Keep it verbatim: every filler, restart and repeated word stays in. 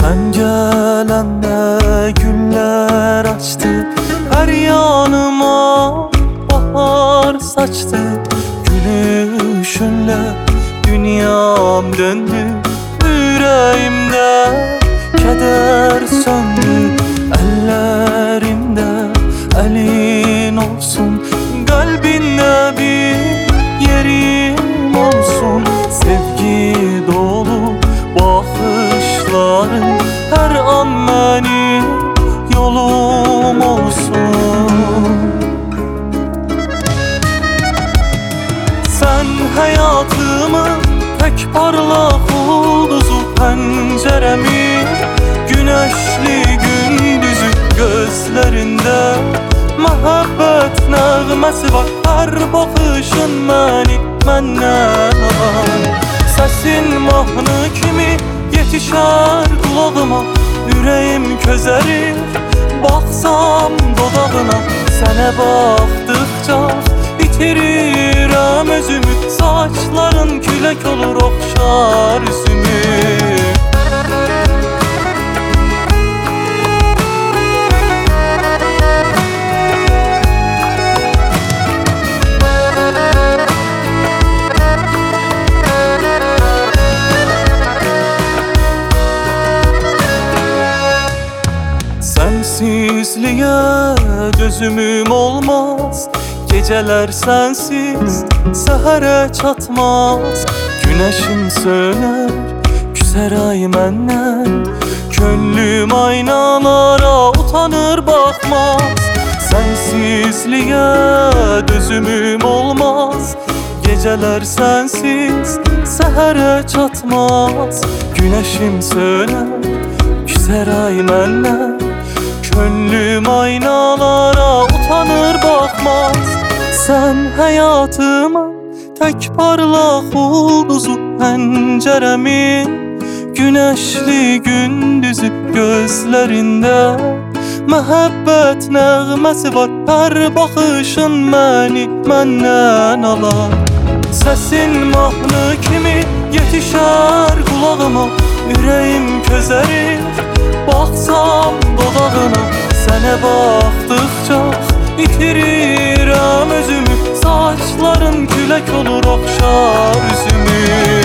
Sen gelende güller açtı, her yanıma bahar saçtı. Gülüşünle dünyam döndü, yüreğimde keder söndü. Ellerimde elin olsun, kalbinde bir yerim olsun. Sevgi dolu bakışların her an benim yolum olsun. Sen hayatımın tek parlak yıldızu, penceremin güneşli gündüzü. Gözlerinde muhabbet nəğməsi var, her bakışın beni məndən alan. Sesin mahnı kimi yetişer kulağıma, yüreğim közerir baksam dodağına. Sene baktıkça bitirirəm özümü, saçların külek olur okşar üzümü. Sensizliğe gözümüm olmaz, geceler sensiz sehere çatmaz. Güneşim söner, küser ay məndən, könlüm aynalara utanır bakmaz. Sensizliğe gözümüm olmaz, geceler sensiz sehere çatmaz. Güneşim söner, küser ay məndən, könlüm aynalara utanır bakmaz. Sen hayatımın tek parlak yıldızu, penceremin güneşli gündüzü. Gözlerinde muhabbet nəğməsi var, her bakışın beni məndən alar. Sesin mahnı kimi yetişer kulağıma, yüreğim közerir baksam dodağına. Sene baktıkça bitirirəm özümü, saçların külek olur okşar üzümü.